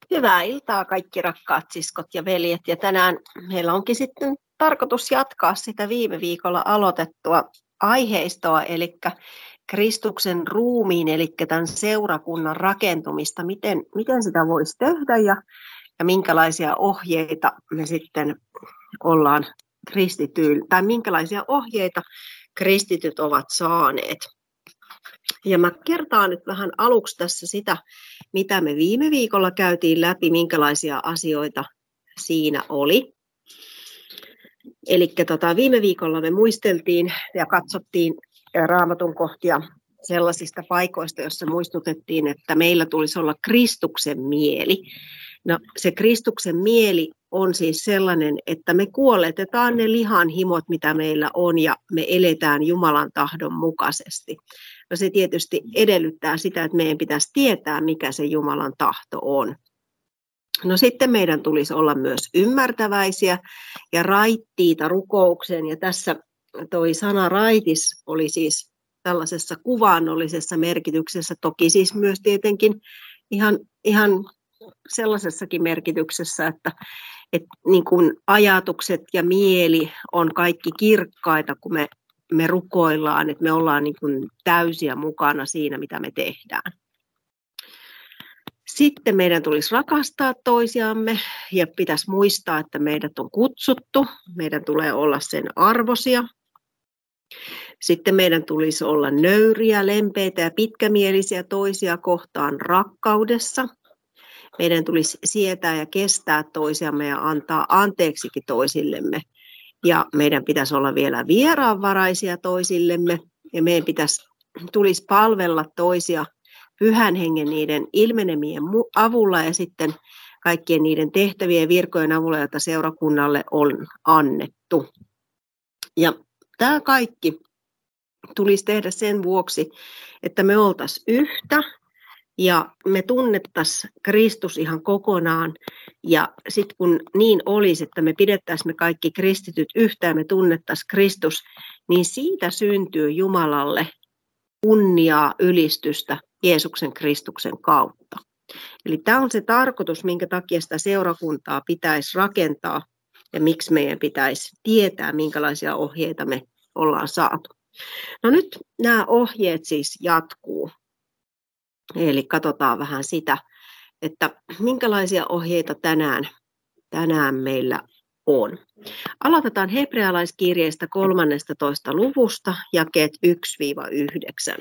Hyvää iltaa kaikki rakkaat siskot ja veljet. Ja tänään meillä onkin sitten tarkoitus jatkaa sitä viime viikolla aloitettua aiheistoa, eli Kristuksen ruumiin, eli tämän seurakunnan rakentumista, miten sitä voisi tehdä ja minkälaisia ohjeita me sitten ollaan tai minkälaisia ohjeita kristityt ovat saaneet. Ja mä kertaan nyt vähän aluksi tässä sitä, mitä me viime viikolla käytiin läpi, minkälaisia asioita siinä oli. Eli viime viikolla me muisteltiin ja katsottiin Raamatun kohtia sellaisista paikoista, joissa muistutettiin, että meillä tulisi olla Kristuksen mieli. No, se Kristuksen mieli on siis sellainen, että me kuoletetaan ne lihanhimot, mitä meillä on, ja me eletään Jumalan tahdon mukaisesti. No, se tietysti edellyttää sitä, että meidän pitäisi tietää, mikä se Jumalan tahto on. No sitten meidän tulisi olla myös ymmärtäväisiä ja raittiita rukoukseen. Ja tässä toi sana raitis oli siis tällaisessa kuvaannollisessa merkityksessä, toki siis myös tietenkin ihan sellaisessakin merkityksessä, että niin kuin ajatukset ja mieli on kaikki kirkkaita, kun me rukoillaan, että me ollaan niin kuin täysiä mukana siinä, mitä me tehdään. Sitten meidän tulisi rakastaa toisiamme ja pitäisi muistaa, että meidät on kutsuttu. Meidän tulee olla sen arvoisia. Sitten meidän tulisi olla nöyriä, lempeitä ja pitkämielisiä toisia kohtaan rakkaudessa. Meidän tulisi sietää ja kestää toisiamme ja antaa anteeksikin toisillemme. Ja meidän pitäisi olla vielä vieraanvaraisia toisillemme ja meidän tulisi palvella toisia Pyhän Hengen niiden ilmenemien avulla ja sitten kaikkien niiden tehtävien ja virkojen avulla, joita seurakunnalle on annettu. Ja tämä kaikki tulisi tehdä sen vuoksi, että me oltaisiin yhtä ja me tunnettaisiin Kristus ihan kokonaan. Ja sitten kun niin olisi, että me pidettäisiin me kaikki kristityt yhtään, me tunnettaisiin Kristus, niin siitä syntyy Jumalalle kunniaa, ylistystä Jeesuksen Kristuksen kautta. Eli tämä on se tarkoitus, minkä takia sitä seurakuntaa pitäisi rakentaa ja miksi meidän pitäisi tietää, minkälaisia ohjeita me ollaan saatu. No nyt nämä ohjeet siis jatkuu. Eli katsotaan vähän sitä, että minkälaisia ohjeita tänään meillä on. Aloitetaan hebrealaiskirjeestä 13. luvusta, jakeet 1-9.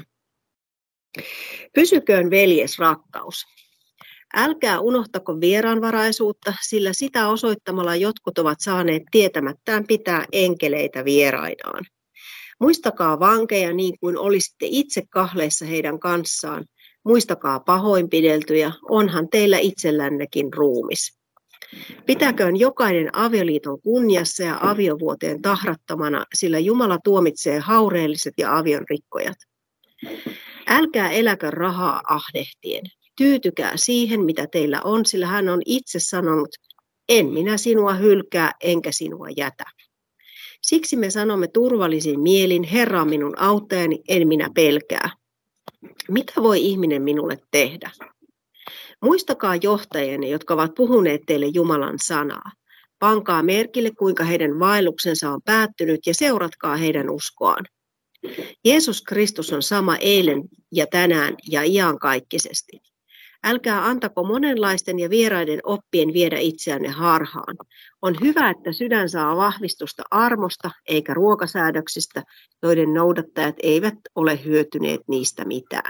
Pysyköön veljesrakkaus. Älkää unohtako vieraanvaraisuutta, sillä sitä osoittamalla jotkut ovat saaneet tietämättään pitää enkeleitä vierainaan. Muistakaa vankeja niin kuin olisitte itse kahleissa heidän kanssaan. Muistakaa pahoinpideltyjä, onhan teillä itsellännekin ruumis. Pitäköön jokainen avioliiton kunniassa ja aviovuoteen tahrattomana, sillä Jumala tuomitsee haureelliset ja avionrikkojat. Älkää eläkö rahaa ahdehtien. Tyytykää siihen, mitä teillä on, sillä hän on itse sanonut, en minä sinua hylkää, enkä sinua jätä. Siksi me sanomme turvallisin mielin, Herra on minun auttajani, en minä pelkää. Mitä voi ihminen minulle tehdä? Muistakaa johtajien, jotka ovat puhuneet teille Jumalan sanaa. Pankaa merkille, kuinka heidän vaelluksensa on päättynyt ja seuratkaa heidän uskoaan. Jeesus Kristus on sama eilen ja tänään ja iankaikkisesti. Älkää antako monenlaisten ja vieraiden oppien viedä itseänne harhaan. On hyvä, että sydän saa vahvistusta armosta eikä ruokasäädöksistä, joiden noudattajat eivät ole hyötyneet niistä mitään.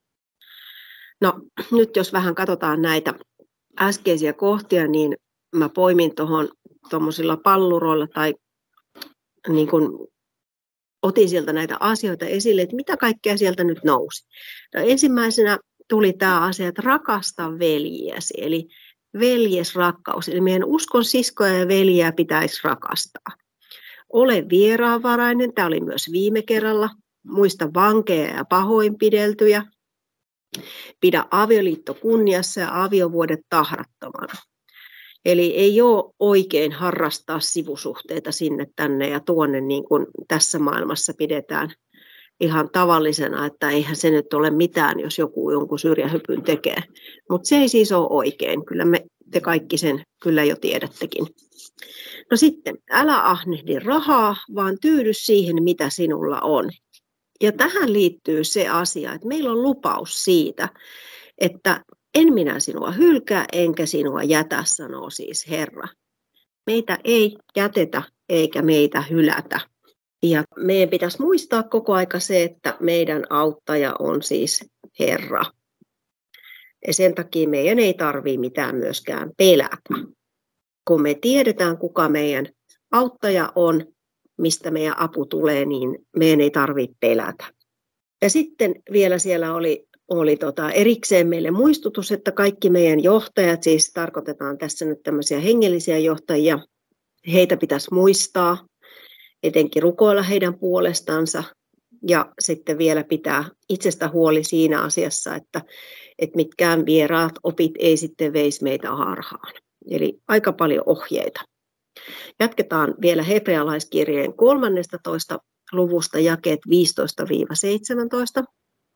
No nyt jos vähän katsotaan näitä äskeisiä kohtia, niin mä poimin tuommoisilla palluroilla tai niin kuin otin sieltä näitä asioita esille, että mitä kaikkea sieltä nyt nousi. No, ensimmäisenä tuli tämä asia, että rakasta veljiäsi, eli veljesrakkaus. Eli meidän uskon siskoja ja veljiä pitäisi rakastaa. Ole vieraanvarainen, tämä oli myös viime kerralla. Muista vankeja ja pahoinpideltyjä. Pidä avioliitto kunniassa ja aviovuodet tahrattomana. Eli ei ole oikein harrastaa sivusuhteita sinne tänne ja tuonne, niin kuin tässä maailmassa ihan tavallisena, että eihän se nyt ole mitään, jos joku jonkun syrjähypyn tekee. Mutta se ei siis ole oikein. Kyllä te kaikki sen kyllä jo tiedättekin. No sitten, älä ahnehdi rahaa, vaan tyydy siihen, mitä sinulla on. Ja tähän liittyy se asia, että meillä on lupaus siitä, että en minä sinua hylkää, enkä sinua jätä, sanoo siis Herra. Meitä ei jätetä eikä meitä hylätä. Ja meidän pitäisi muistaa koko aika se, että meidän auttaja on siis Herra. Ja sen takia meidän ei tarvitse mitään myöskään pelätä. Kun me tiedetään, kuka meidän auttaja on, mistä meidän apu tulee, niin meidän ei tarvitse pelätä. Ja sitten vielä siellä oli erikseen meille muistutus, että kaikki meidän johtajat, siis tarkoitetaan tässä nyt tämmöisiä hengellisiä johtajia, heitä pitäisi muistaa, etenkin rukoilla heidän puolestansa ja sitten vielä pitää itsestä huoli siinä asiassa, että mitkään vieraat opit ei sitten veisi meitä harhaan. Eli aika paljon ohjeita. Jatketaan vielä hebrealaiskirjeen 13. luvusta jakeet 15-17.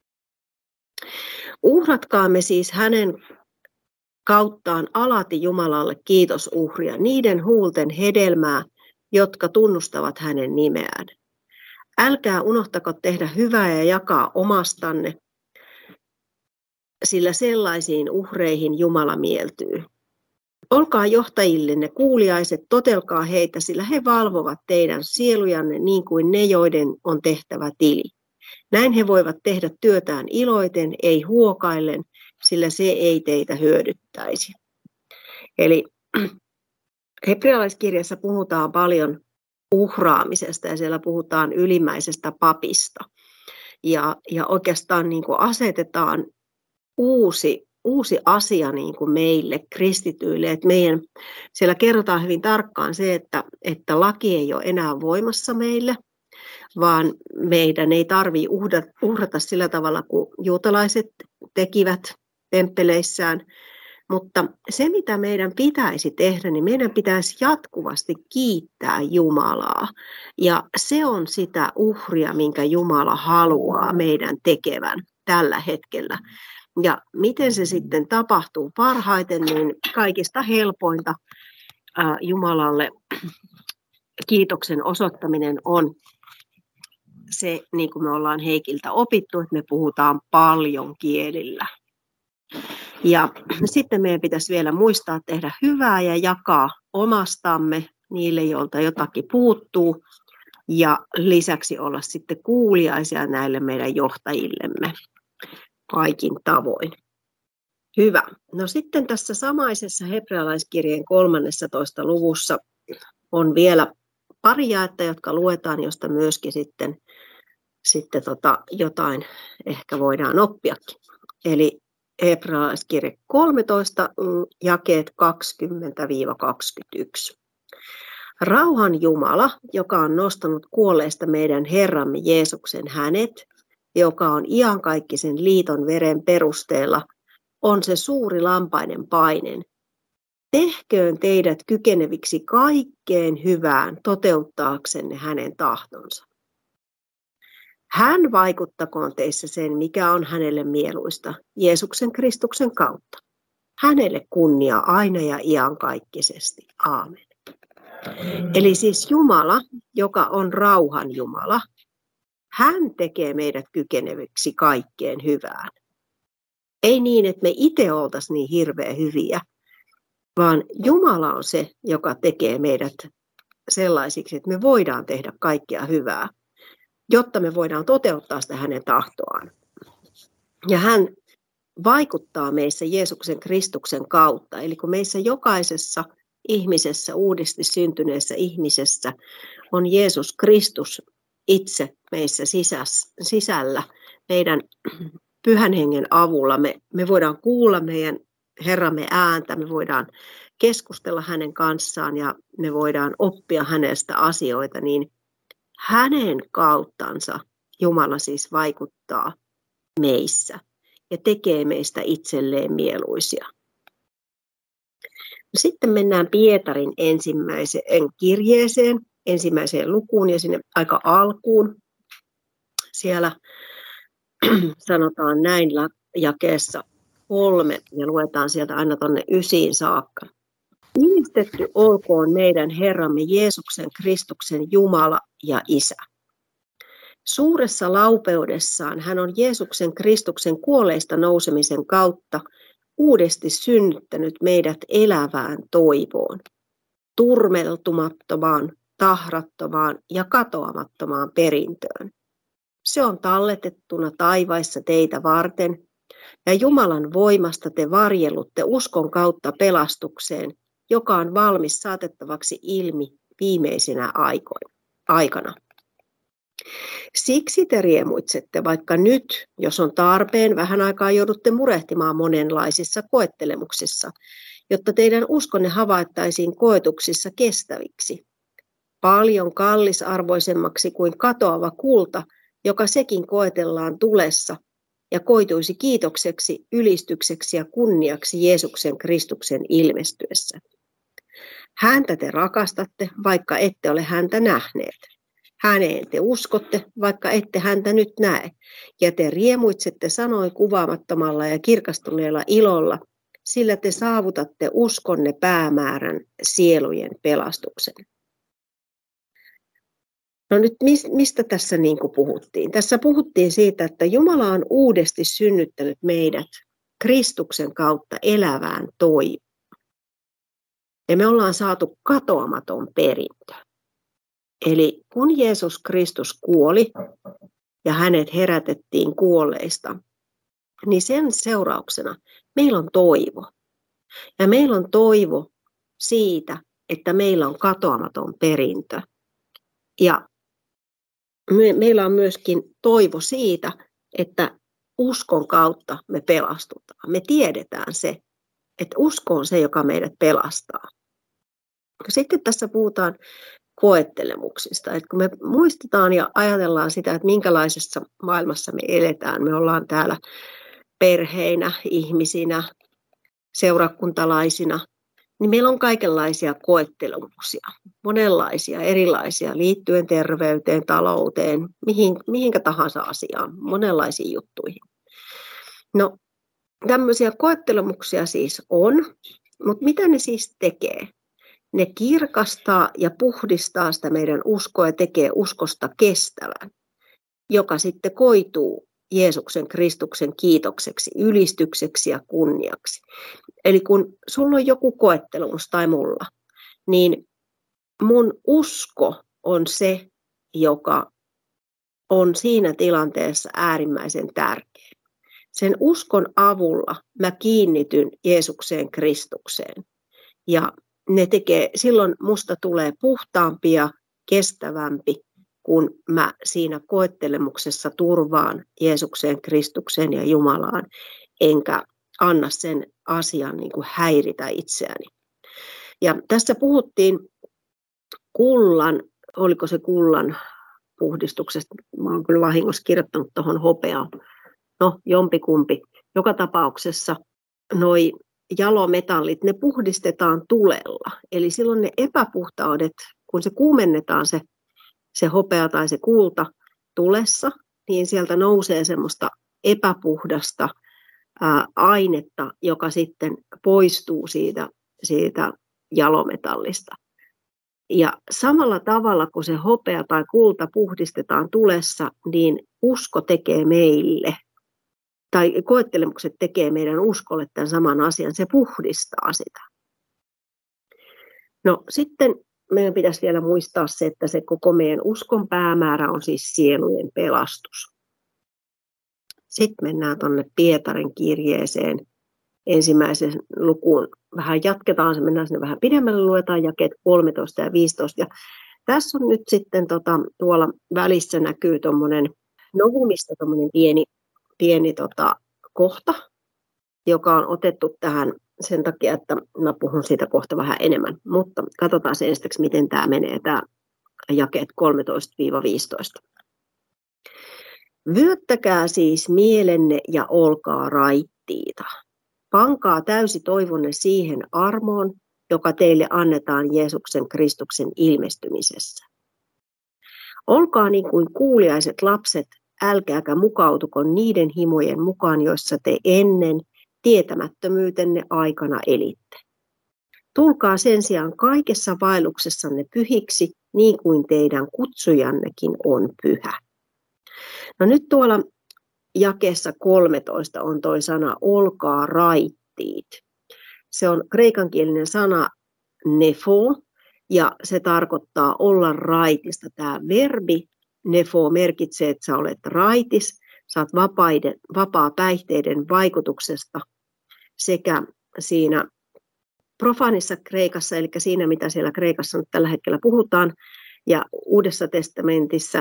Uhratkaamme siis hänen kauttaan alati Jumalalle kiitosuhria, niiden huulten hedelmää, jotka tunnustavat hänen nimeään. Älkää unohtako tehdä hyvää ja jakaa omastanne, sillä sellaisiin uhreihin Jumala mieltyy. Olkaa johtajillenne kuuliaiset, totelkaa heitä, sillä he valvovat teidän sielujanne niin kuin ne, joiden on tehtävä tili. Näin he voivat tehdä työtään iloiten, ei huokaillen, sillä se ei teitä hyödyttäisi. Eli hebrealaiskirjassa puhutaan paljon uhraamisesta ja siellä puhutaan ylimmäisestä papista. Ja oikeastaan niin kuin asetetaan uusi asia niin kuin meille kristityille. Että siellä kerrotaan hyvin tarkkaan se, että laki ei ole enää voimassa meille, vaan meidän ei tarvitse uhrata sillä tavalla kuin juutalaiset tekivät temppeleissään. Mutta se, mitä meidän pitäisi tehdä, niin meidän pitäisi jatkuvasti kiittää Jumalaa. Ja se on sitä uhria, minkä Jumala haluaa meidän tekevän tällä hetkellä. Ja miten se sitten tapahtuu parhaiten, niin kaikista helpointa Jumalalle kiitoksen osoittaminen on se, niin kuin me ollaan Heikiltä opittu, että me puhutaan paljon kielillä. Ja sitten meidän pitäisi vielä muistaa tehdä hyvää ja jakaa omastamme niille, joilta jotakin puuttuu. Ja lisäksi olla sitten kuuliaisia näille meidän johtajillemme kaikin tavoin. Hyvä. No sitten tässä samaisessa hebrealaiskirjeen 13. luvussa on vielä pari jaetta, jotka luetaan, josta myöskin sitten jotain ehkä voidaan oppiakin. Eli hebrealaiskirje 13, jakeet 20-21. Rauhan Jumala, joka on nostanut kuolleista meidän Herramme Jeesuksen hänet, joka on iankaikkisen liiton veren perusteella, on se suuri lampainen painen. Tehköön teidät kykeneviksi kaikkeen hyvään toteuttaaksenne hänen tahtonsa. Hän vaikuttakoon teissä sen, mikä on hänelle mieluista, Jeesuksen Kristuksen kautta. Hänelle kunnia aina ja iankaikkisesti. Aamen. Eli siis Jumala, joka on rauhan Jumala, hän tekee meidät kykeneviksi kaikkeen hyvään. Ei niin, että me itse oltaisiin niin hirveän hyviä, vaan Jumala on se, joka tekee meidät sellaisiksi, että me voidaan tehdä kaikkea hyvää, jotta me voidaan toteuttaa sitä hänen tahtoaan. Ja hän vaikuttaa meissä Jeesuksen Kristuksen kautta. Eli kun meissä jokaisessa ihmisessä, uudesti syntyneessä ihmisessä on Jeesus Kristus itse meissä sisällä, meidän Pyhän Hengen avulla me voidaan kuulla meidän Herramme ääntä, me voidaan keskustella hänen kanssaan ja me voidaan oppia hänestä asioita, niin hänen kauttansa Jumala siis vaikuttaa meissä ja tekee meistä itselleen mieluisia. Sitten mennään Pietarin ensimmäiseen kirjeeseen, ensimmäiseen lukuun ja sinne aika alkuun. Siellä sanotaan näin jakeessa 3 ja luetaan sieltä aina tuonne 9 saakka. Ylistetty olkoon meidän Herramme Jeesuksen Kristuksen Jumala ja Isä. Suuressa laupeudessaan hän on Jeesuksen Kristuksen kuolleista nousemisen kautta uudesti synnyttänyt meidät elävään toivoon, turmeltumattomaan, tahrattomaan ja katoamattomaan perintöön. Se on talletettuna taivaissa teitä varten, ja Jumalan voimasta te varjelutte uskon kautta pelastukseen, joka on valmis saatettavaksi ilmi viimeisinä aikana. Siksi te riemuitsette, vaikka nyt, jos on tarpeen, vähän aikaa joudutte murehtimaan monenlaisissa koettelemuksissa, jotta teidän uskonne havaittaisiin koetuksissa kestäviksi. Paljon kallisarvoisemmaksi kuin katoava kulta, joka sekin koetellaan tulessa ja koituisi kiitokseksi, ylistykseksi ja kunniaksi Jeesuksen Kristuksen ilmestyessä. Häntä te rakastatte, vaikka ette ole häntä nähneet. Häneen te uskotte, vaikka ette häntä nyt näe, ja te riemuitsette sanoin kuvaamattomalla ja kirkastuneella ilolla, sillä te saavutatte uskonne päämäärän, sielujen pelastuksen. No nyt mistä tässä niin kuin puhuttiin? Tässä puhuttiin siitä, että Jumala on uudesti synnyttänyt meidät Kristuksen kautta elävään toivoon. Ja me ollaan saatu katoamaton perintö. Eli kun Jeesus Kristus kuoli ja hänet herätettiin kuolleista, niin sen seurauksena meillä on toivo. Ja meillä on toivo siitä, että meillä on katoamaton perintö. Ja meillä on myöskin toivo siitä, että uskon kautta me pelastutaan. Me tiedetään se, että usko on se, joka meidät pelastaa. Sitten tässä puhutaan koettelemuksista. Että kun me muistetaan ja ajatellaan sitä, että minkälaisessa maailmassa me eletään, me ollaan täällä perheinä, ihmisinä, seurakuntalaisina, niin meillä on kaikenlaisia koettelemuksia, monenlaisia, erilaisia, liittyen terveyteen, talouteen, mihinkä tahansa asiaan, monenlaisiin juttuihin. No, tämmöisiä koettelemuksia siis on, mutta mitä ne siis tekee? Ne kirkastaa ja puhdistaa sitä meidän uskoa ja tekee uskosta kestävän, joka sitten koituu Jeesuksen Kristuksen kiitokseksi, ylistykseksi ja kunniaksi. Eli kun sulla on joku koettelemus tai mulla, niin mun usko on se, joka on siinä tilanteessa äärimmäisen tärkeä. Sen uskon avulla mä kiinnityn Jeesukseen Kristukseen ja silloin musta tulee puhtaampi ja kestävämpi, kun mä siinä koettelemuksessa turvaan Jeesukseen, Kristukseen ja Jumalaan, enkä anna sen asian niin kuin häiritä itseäni. Ja tässä puhuttiin oliko se kullan puhdistuksesta, mä oon kyllä vahingossa kirjoittanut tuohon hopeaan, no jompikumpi. Joka tapauksessa noi jalometallit, ne puhdistetaan tulella. Eli silloin ne epäpuhtaudet, kun se kuumennetaan se hopea tai se kulta tulessa, niin sieltä nousee semmoista epäpuhdasta ainetta, joka sitten poistuu siitä jalometallista. Ja samalla tavalla, kun se hopea tai kulta puhdistetaan tulessa, niin usko tekee meille, tai koettelemukset tekee meidän uskolle tämän saman asian, se puhdistaa sitä. No sitten meidän pitäisi vielä muistaa se, että se koko meidän uskon päämäärä on siis sielujen pelastus. Sitten mennään tuonne Pietarin kirjeeseen ensimmäisen lukuun. Vähän jatketaan, se mennään sinne vähän pidemmälle, luetaan jakeet 13 ja 15. Ja tässä on nyt sitten tuolla välissä näkyy tuommoinen Novumista tuommoinen pieni kohta, joka on otettu tähän sen takia, että mä puhun siitä kohta vähän enemmän. Mutta katsotaan se ensiksi, miten tämä menee, tämä jakeet 13-15. Vyöttäkää siis mielenne ja olkaa raittiita. Pankaa täysi toivonne siihen armoon, joka teille annetaan Jeesuksen Kristuksen ilmestymisessä. Olkaa niin kuin kuuliaiset lapset älkääkä mukautuko niiden himojen mukaan, joissa te ennen tietämättömyytenne aikana elitte. Tulkaa sen sijaan kaikessa vaelluksessanne pyhiksi, niin kuin teidän kutsujannekin on pyhä. No nyt tuolla jakeessa 13 on toi sana olkaa raittiit. Se on kreikankielinen sana nepho, ja se tarkoittaa olla raitista. Tämä verbi nepho merkitsee, että sä olet raitis, sä oot vapaa päihteiden vaikutuksesta sekä siinä profaanissa Kreikassa, eli siinä mitä siellä Kreikassa nyt tällä hetkellä puhutaan, ja Uudessa testamentissa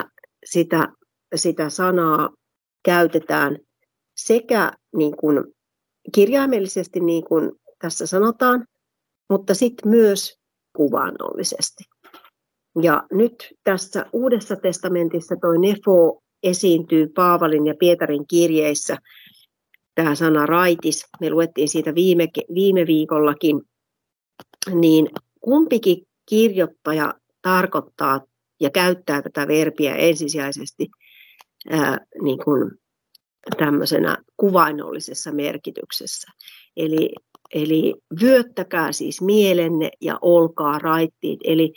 sitä sanaa käytetään sekä niin kuin kirjaimellisesti, niin kuin tässä sanotaan, mutta sitten myös kuvaannollisesti. Ja nyt tässä Uudessa testamentissa tuo nepho esiintyy Paavalin ja Pietarin kirjeissä, tämä sana raitis, me luettiin siitä viime viikollakin, niin kumpikin kirjoittaja tarkoittaa ja käyttää tätä verbiä ensisijaisesti niin kuin tämmöisenä kuvainnollisessa merkityksessä. Eli vyöttäkää siis mielenne ja olkaa raittiit. Eli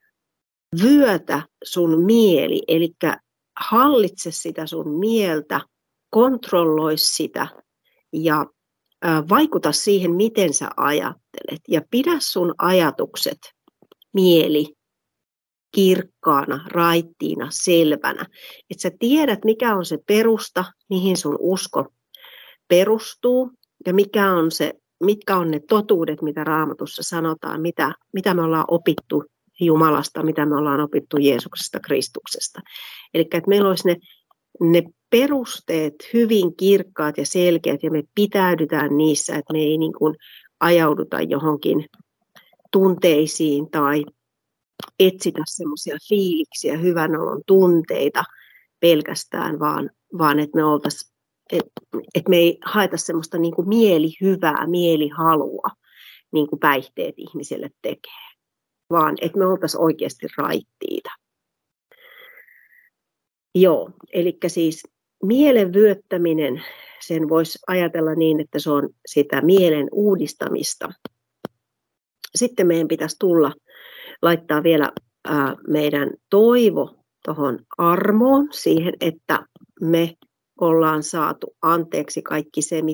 vyötä sun mieli, eli hallitse sitä sun mieltä, kontrolloi sitä ja vaikuta siihen, miten sä ajattelet. Ja pidä sun ajatukset, mieli kirkkaana, raittiina, selvänä. Että sä tiedät, mikä on se perusta, mihin sun usko perustuu ja mitkä on ne totuudet, mitä Raamatussa sanotaan, mitä me ollaan opittu Jumalasta, mitä me ollaan opittu Jeesuksesta, Kristuksesta. Eli että meillä olisi ne perusteet hyvin kirkkaat ja selkeät ja me pitäydytään niissä, että me ei niin kuin ajauduta johonkin tunteisiin tai etsitä semmoisia fiiliksiä, hyvän olon tunteita pelkästään, vaan että me että me ei haeta semmoista niin kuin mielihyvää, mielihalua, niin kuin päihteet ihmiselle tekee, vaan että me oltaisiin oikeasti raittiita. Joo, eli siis mielen vyöttäminen, sen voisi ajatella niin, että se on sitä mielen uudistamista. Sitten meidän pitäisi laittaa vielä meidän toivo tuohon armoon, siihen, että me ollaan saatu anteeksi kaikki se,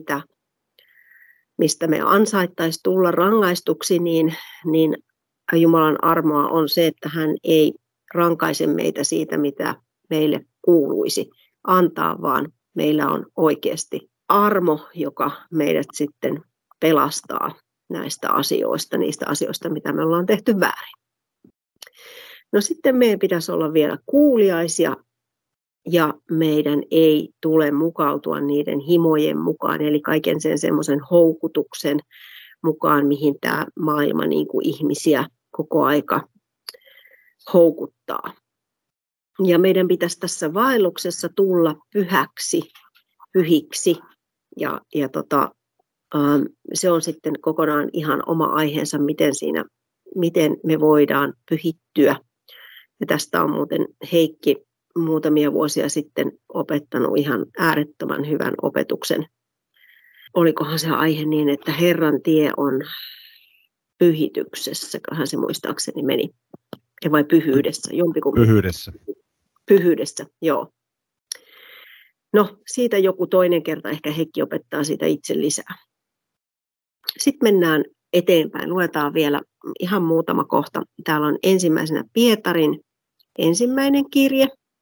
mistä me ansaittaisi tulla rangaistuksi, niin Jumalan armoa on se, että hän ei rankaise meitä siitä, mitä meille kuuluisi antaa, vaan meillä on oikeasti armo, joka meidät sitten pelastaa näistä asioista, niistä asioista, mitä me ollaan tehty väärin. No sitten meidän pitäisi olla vielä kuuliaisia ja meidän ei tule mukautua niiden himojen mukaan, eli kaiken sen semmoisen houkutuksen mukaan, mihin tämä maailma niin kuin ihmisiä koko aika houkuttaa. Ja meidän pitäisi tässä vaelluksessa tulla pyhiksi ja se on sitten kokonaan ihan oma aiheensa, miten me voidaan pyhittyä. Ja tästä on muuten Heikki muutamia vuosia sitten opettanut ihan äärettömän hyvän opetuksen. Olikohan se aihe niin, että Herran tie on pyhityksessä, kohan se muistaakseni meni. Vai pyhyydessä? Pyhyydessä, joo. No, siitä joku toinen kerta, ehkä Heikki opettaa siitä itse lisää. Sitten mennään eteenpäin. Luetaan vielä ihan muutama kohta. Täällä on ensimmäisenä Pietarin ensimmäinen kirje.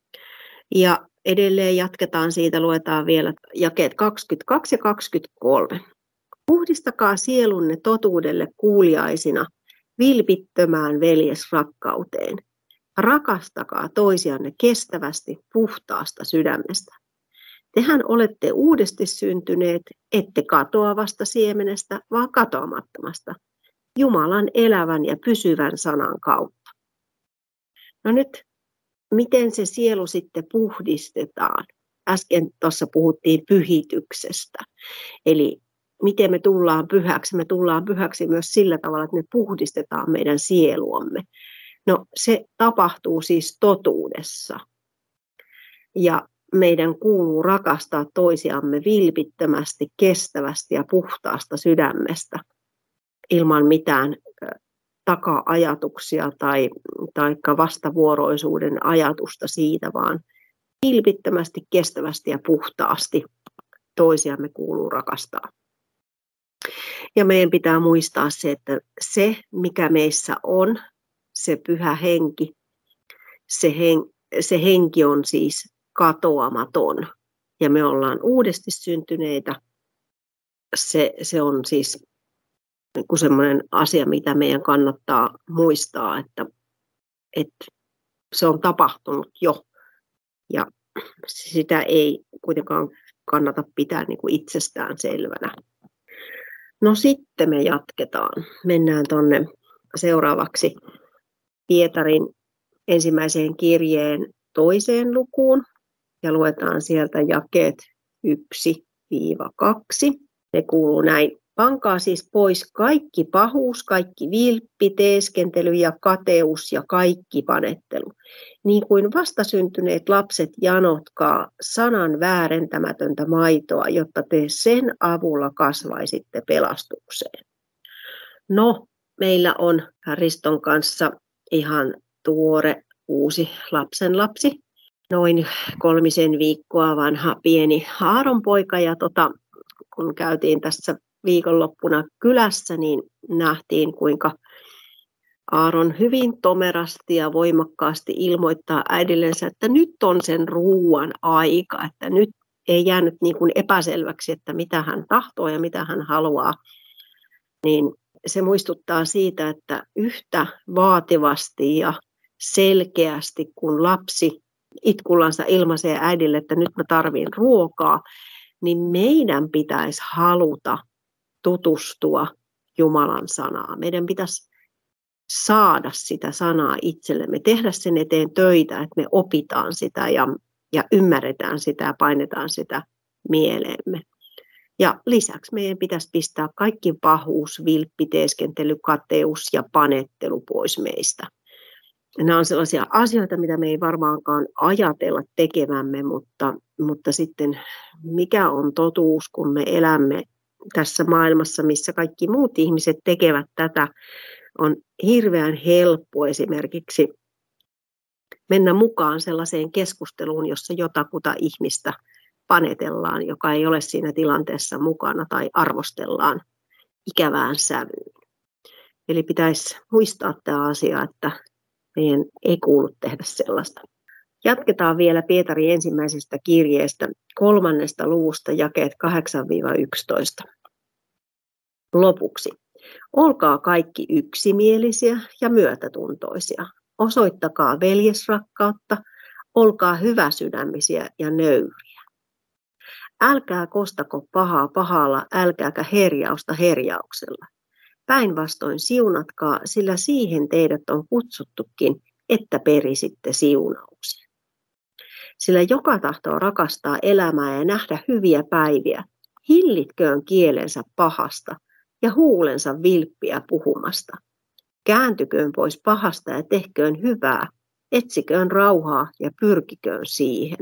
Ja edelleen jatketaan siitä, luetaan vielä jakeet 22 ja 23. Puhdistakaa sielunne totuudelle kuuliaisina vilpittömään veljesrakkauteen. Rakastakaa toisianne kestävästi puhtaasta sydämestä. Tehän olette uudesti syntyneet, ette katoavasta siemenestä, vaan katoamattomasta, Jumalan elävän ja pysyvän sanan kautta. No nyt, miten se sielu sitten puhdistetaan? Äsken tuossa puhuttiin pyhityksestä. Eli miten me tullaan pyhäksi? Me tullaan pyhäksi myös sillä tavalla, että me puhdistetaan meidän sieluamme. No se tapahtuu siis totuudessa. Ja meidän kuuluu rakastaa toisiamme vilpittömästi, kestävästi ja puhtaasta sydämestä ilman mitään taka-ajatuksia tai vastavuoroisuuden ajatusta siitä, vaan vilpittömästi, kestävästi ja puhtaasti toisiamme kuuluu rakastaa. Ja meidän pitää muistaa se, että se, mikä meissä on, se pyhä henki, se henki on siis katoamaton. Ja me ollaan uudesti syntyneitä. Se on siis semmoinen asia, mitä meidän kannattaa muistaa, että se on tapahtunut jo. Ja sitä ei kuitenkaan kannata pitää niin kuin itsestään selvänä. No sitten me jatketaan. Mennään tuonne seuraavaksi Pietarin ensimmäiseen kirjeen 2. lukuun ja luetaan sieltä jakeet 1-2. Ne kuuluu näin. Pankaa siis pois kaikki pahuus, kaikki vilppi, teeskentely ja kateus ja kaikki panettelu. Niin kuin vastasyntyneet lapset janotkaa sanan väärentämätöntä maitoa, jotta te sen avulla kasvaisitte pelastukseen. No, meillä on Riston kanssa ihan tuore uusi lapsenlapsi. Noin 3 viikkoa vanha pieni Aaronpoika. Ja kun käytiin tässä viikonloppuna kylässä, niin nähtiin, kuinka Aaron hyvin tomerasti ja voimakkaasti ilmoittaa äidillensä, että nyt on sen ruuan aika, että nyt ei jäänyt niin kuin epäselväksi, että mitä hän tahtoo ja mitä hän haluaa. Niin se muistuttaa siitä, että yhtä vaativasti ja selkeästi, kun lapsi itkullansa ilmaisee äidille, että nyt mä tarvitsen ruokaa, niin meidän pitäisi haluta tutustua Jumalan sanaan. Meidän pitäisi saada sitä sanaa itsellemme, tehdä sen eteen töitä, että me opitaan sitä ja ymmärretään sitä ja painetaan sitä mieleemme. Ja lisäksi meidän pitäisi pistää kaikki pahuus, vilppi, teeskentely, kateus ja panettelu pois meistä. Nämä on sellaisia asioita, mitä me ei varmaankaan ajatella tekevämme, mutta sitten mikä on totuus, kun me elämme tässä maailmassa, missä kaikki muut ihmiset tekevät tätä, on hirveän helppo esimerkiksi mennä mukaan sellaiseen keskusteluun, jossa jotakuta ihmistä panetellaan, joka ei ole siinä tilanteessa mukana tai arvostellaan ikävään sävyyn. Eli pitäisi muistaa tämä asia, että meidän ei kuulu tehdä sellaista. Jatketaan vielä Pietarin ensimmäisestä kirjeestä 3. luvusta jakeet 8-11. Lopuksi. Olkaa kaikki yksimielisiä ja myötätuntoisia. Osoittakaa veljesrakkautta, olkaa hyväsydämisiä ja nöyriä. Älkää kostako pahaa pahalla, älkääkä herjausta herjauksella. Päinvastoin siunatkaa, sillä siihen teidät on kutsuttukin, että perisitte siunauksen. Sillä joka tahtoo rakastaa elämää ja nähdä hyviä päiviä, hillitköön kielensä pahasta ja huulensa vilppiä puhumasta. Kääntyköön pois pahasta ja tehköön hyvää, etsiköön rauhaa ja pyrkiköön siihen.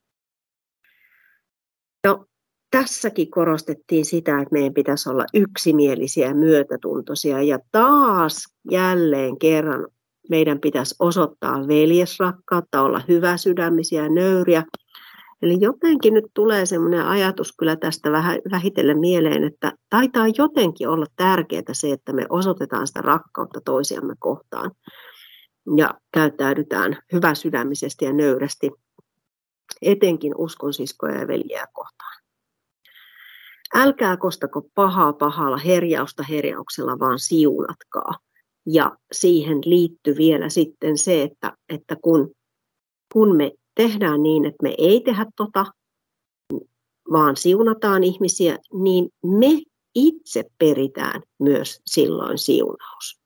No, tässäkin korostettiin sitä, että meidän pitäisi olla yksimielisiä ja myötätuntoisia. Ja taas jälleen kerran meidän pitäisi osoittaa veljesrakkautta, olla hyväsydämisiä ja nöyriä. Eli jotenkin nyt tulee semmoinen ajatus kyllä tästä vähitellen mieleen, että taitaa jotenkin olla tärkeää se, että me osoitetaan sitä rakkautta toisiamme kohtaan ja käyttäydytään hyväsydämisesti ja nöyrästi, etenkin uskonsiskoja ja veljiä kohtaan. Älkää kostako pahaa pahalla, herjausta herjauksella, vaan siunatkaa. Ja siihen liittyy vielä sitten se, että kun me tehdään niin, että me ei tehdä vaan siunataan ihmisiä, niin me itse peritään myös silloin siunaus.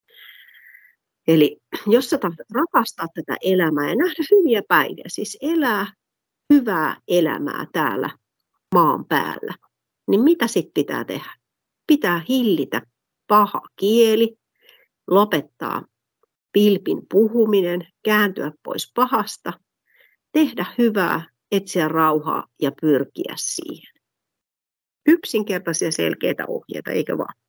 Eli jos sä tahdot rakastaa tätä elämää ja nähdä hyviä päiviä, siis elää hyvää elämää täällä maan päällä, niin mitä sitten pitää tehdä? Pitää hillitä paha kieli, lopettaa pilpin puhuminen, kääntyä pois pahasta, tehdä hyvää etsiä rauhaa ja pyrkiä siihen. Yksinkertaisia selkeitä ohjeita, eikö vaan?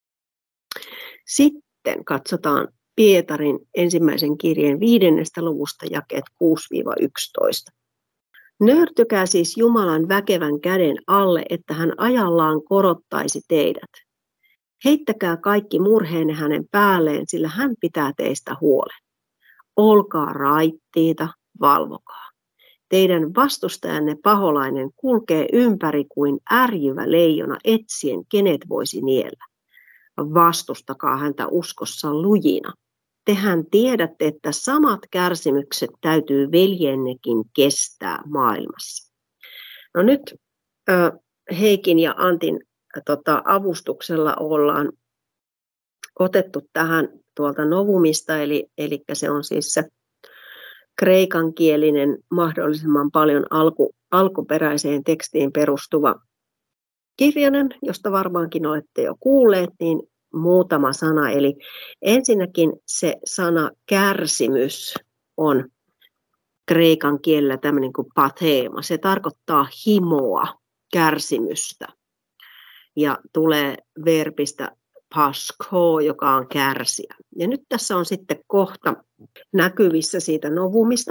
Sitten katsotaan Pietarin ensimmäisen kirjeen 5. luvusta jakeet 6-11. Nöyrtykää siis Jumalan väkevän käden alle, että hän ajallaan korottaisi teidät. Heittäkää kaikki murheenne hänen päälleen, sillä hän pitää teistä huolen. Olkaa raittiita, valvokaa. Teidän vastustajanne paholainen kulkee ympäri kuin ärjyvä leijona etsien, kenet voisi niellä. Vastustakaa häntä uskossa lujina. Tehän tiedätte, että samat kärsimykset täytyy veljennekin kestää maailmassa. No nyt Heikin ja Antin avustuksella ollaan otettu tähän tuolta Novumista, eli se on siis se kreikankielinen mahdollisimman paljon alkuperäiseen tekstiin perustuva kirjanen, josta varmaankin olette jo kuulleet, niin muutama sana. Eli ensinnäkin se sana kärsimys on kreikan kielellä tämmöinen kuin pathema. Se tarkoittaa himoa, kärsimystä. Ja tulee verbistä pasko, joka on kärsiä. Ja nyt tässä on sitten kohta näkyvissä siitä Novumista.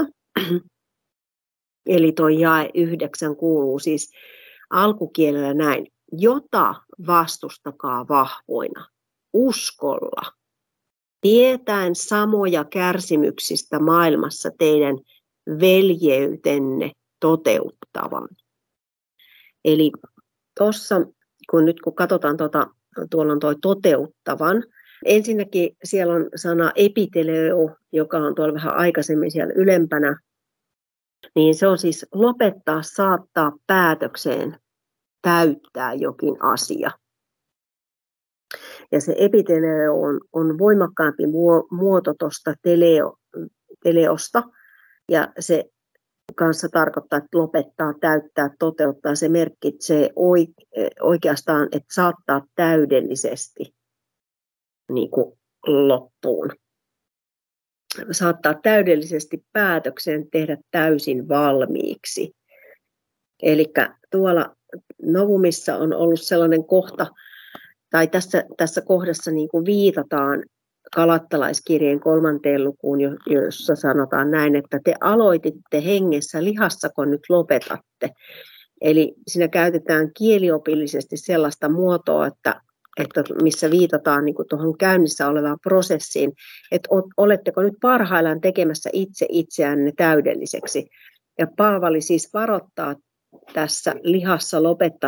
Eli tuo jae 9 kuuluu siis alkukielellä näin. Jota vastustakaa vahvoina, uskolla, tietäen samoja kärsimyksistä maailmassa teidän veljeytenne toteuttavan. Eli tuossa, kun katsotaan tuolla on tuo toteuttavan, ensinnäkin siellä on sana epiteleo, joka on tuolla vähän aikaisemmin siellä ylempänä, niin se on siis lopettaa, saattaa päätökseen, täyttää jokin asia. Ja se epiteleo on voimakkaampi muoto tuosta teleosta, ja se kanssa tarkoittaa, että lopettaa, täyttää, toteuttaa. Se merkitsee oikeastaan, että saattaa täydellisesti niin kuin loppuun. Saattaa täydellisesti päätökseen, tehdä täysin valmiiksi. Eli tuolla Novumissa on ollut sellainen kohta, tai tässä kohdassa niin kuin viitataan Galattalaiskirjeen 3. lukuun, jossa sanotaan näin, että te aloititte hengessä, lihassako nyt lopetatte. Eli siinä käytetään kieliopillisesti sellaista muotoa, että missä viitataan niin kuin tuohon käynnissä olevaan prosessiin, että oletteko nyt parhaillaan tekemässä itse itseänne täydelliseksi. Ja Paavali siis varoittaa tässä lihassa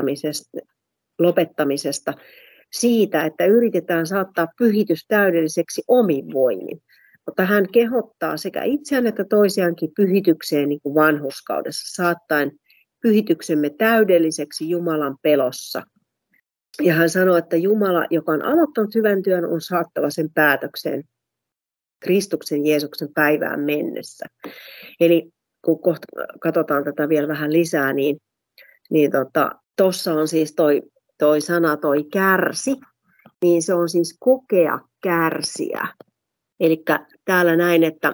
lopettamisesta siitä, että yritetään saattaa pyhitys täydelliseksi omin voimin. Mutta hän kehottaa sekä itseään että toisiaankin pyhitykseen niin kuin vanhurskaudessa, saattaen pyhityksemme täydelliseksi Jumalan pelossa. Ja hän sanoo, että Jumala, joka on aloittanut hyvän työn, on saattava sen päätökseen Kristuksen Jeesuksen päivään mennessä. Eli kun kohta katsotaan tätä vielä vähän lisää, niin tuossa on siis toi sana, toi kärsi, niin se on siis kokea, kärsiä. Eli täällä näin, että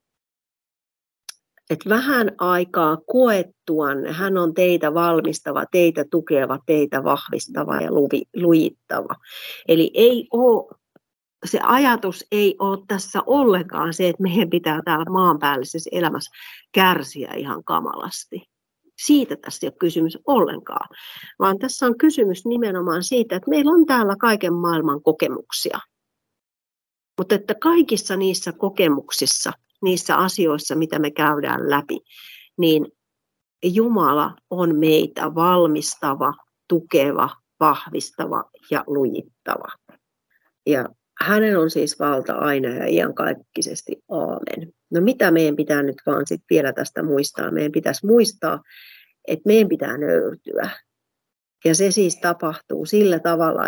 vähän aikaa koettuaan hän on teitä valmistava, teitä tukeva, teitä vahvistava ja lujittava. Eli se ajatus ei ole tässä ollenkaan se, että meidän pitää täällä maanpäällisessä elämässä kärsiä ihan kamalasti. Siitä tässä ei ole kysymys ollenkaan, vaan tässä on kysymys nimenomaan siitä, että meillä on täällä kaiken maailman kokemuksia. Mutta että kaikissa niissä kokemuksissa, niissä asioissa, mitä me käydään läpi, niin Jumala on meitä valmistava, tukeva, vahvistava ja lujittava. Ja hänen on siis valta aina ja iankaikkisesti. Aamen. No mitä meidän pitää nyt vaan sit vielä tästä muistaa? Meidän pitäisi muistaa, että meidän pitää nöyrtyä. Ja se siis tapahtuu sillä tavalla,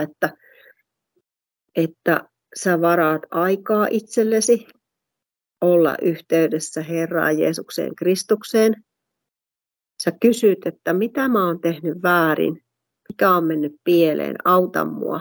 että sä varaat aikaa itsellesi olla yhteydessä Herraan Jeesukseen Kristukseen. Sä kysyt, että mitä mä oon tehnyt väärin, mikä on mennyt pieleen, auta mua.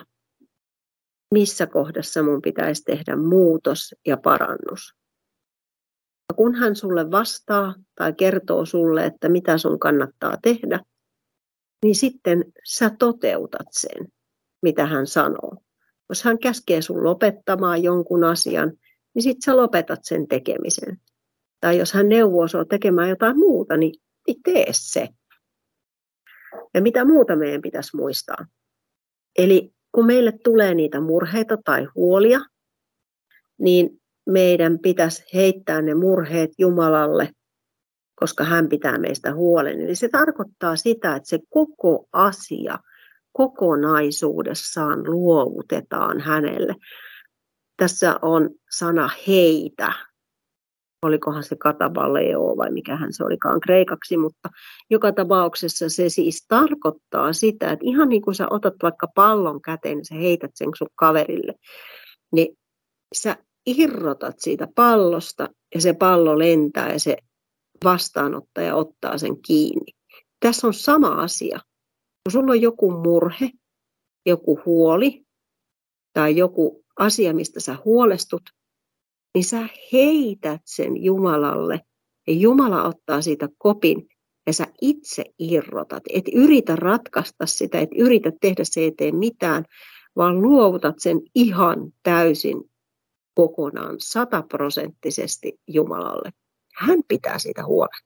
Missä kohdassa mun pitäisi tehdä muutos ja parannus. Kun hän sulle vastaa tai kertoo sulle, että mitä sun kannattaa tehdä, niin sitten sä toteutat sen, mitä hän sanoo. Jos hän käskee sun lopettamaan jonkun asian, niin sitten sä lopetat sen tekemisen. Tai jos hän neuvoo sua tekemään jotain muuta, niin tee se. Ja mitä muuta meidän pitäisi muistaa? Eli kun meille tulee niitä murheita tai huolia, niin meidän pitäisi heittää ne murheet Jumalalle, koska hän pitää meistä huolen. Eli se tarkoittaa sitä, että se koko asia kokonaisuudessaan luovutetaan hänelle. Tässä on sana heitä. Olikohan se katabaleo vai mikähän se olikaan kreikaksi, mutta joka tapauksessa se siis tarkoittaa sitä, että ihan niin kuin sä otat vaikka pallon käteen ja sä heität sen sun kaverille, niin sä irrotat siitä pallosta ja se pallo lentää ja se vastaanottaja ottaa sen kiinni. Tässä on sama asia. Kun sulla on joku murhe, joku huoli tai joku asia, mistä sä huolestut, niin sä heität sen Jumalalle ja Jumala ottaa siitä kopin ja sä itse irrotat. Et yritä ratkaista sitä, et yritä tehdä se eteen mitään, vaan luovutat sen ihan täysin kokonaan 100% Jumalalle. Hän pitää siitä huolen.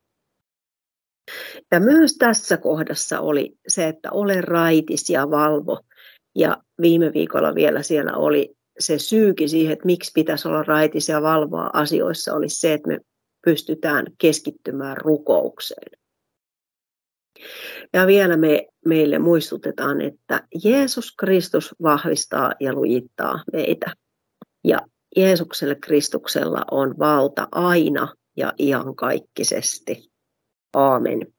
Ja myös tässä kohdassa oli se, että ole raitis ja valvo. Ja viime viikolla vielä siellä oli se syykin siihen, että miksi pitäisi olla raitis ja valvoa asioissa, oli se, että me pystytään keskittymään rukoukseen. Ja vielä meille muistutetaan, että Jeesus Kristus vahvistaa ja lujittaa meitä. Ja Jeesukselle Kristuksella on valta aina ja iankaikkisesti. Aamen.